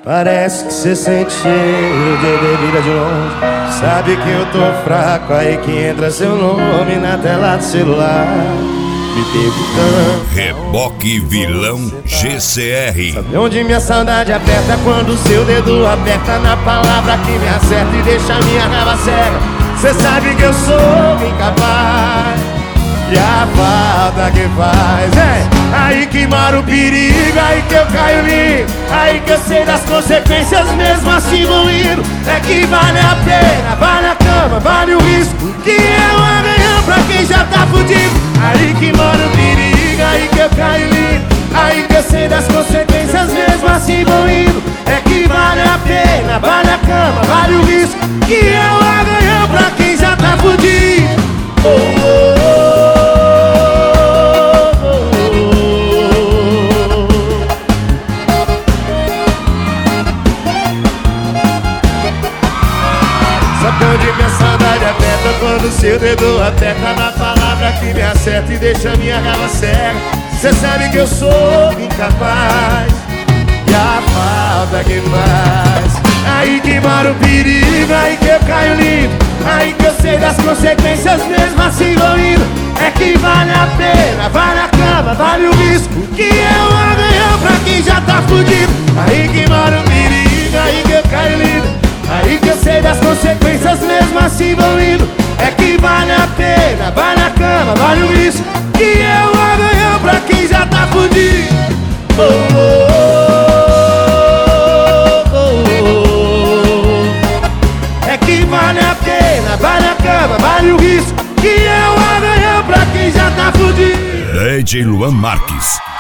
Parece que cê sente cheiro de bebida de longe. Sabe que eu tô fraco, aí que entra seu nome na tela do celular, me perguntando: Reboque Vilão GCR. sabe onde minha saudade aperta quando seu dedo aperta na palavra que me acerta e deixa minha raiva cega. Cê sabe que eu sou incapaz, e a falta que faz aí que mora o perigo, aí que eu caio lindo, aí que eu sei das consequências mesmo assim vou indo. É que vale a pena, vale a cama, vale o risco, que é um arranhão pra quem já tá fudido. Aí que mora o perigo, aí que eu caio lindo, aí que eu sei das consequências mesmo assim vou indo. É que vale a pena, vale a cama, vale o risco, que é um arranhão pra quem já tá fudido. Sabe onde minha saudade aperta quando seu dedo aperta na palavra que me acerta e deixa minha raiva cega. Cê sabe que eu sou incapaz, e a falta que faz. Aí que mora o perigo, aí que eu caio lindo, aí que eu sei das consequências mesmo assim vou indo. É que vale a pena, vale a cama, vale o risco, que é um arranhão pra quem já tá fudido. Aí que mora o perigo, aí que eu caio lindo, aí que eu sei das consequências mesmo assim vou indo. É que vale a pena, vale a cama, vale o risco, que é um arranhão pra quem já tá fudido. É que vale a pena, vale a cama, vale o risco, que é um arranhão pra quem já tá fudido. DJ Luan Marques.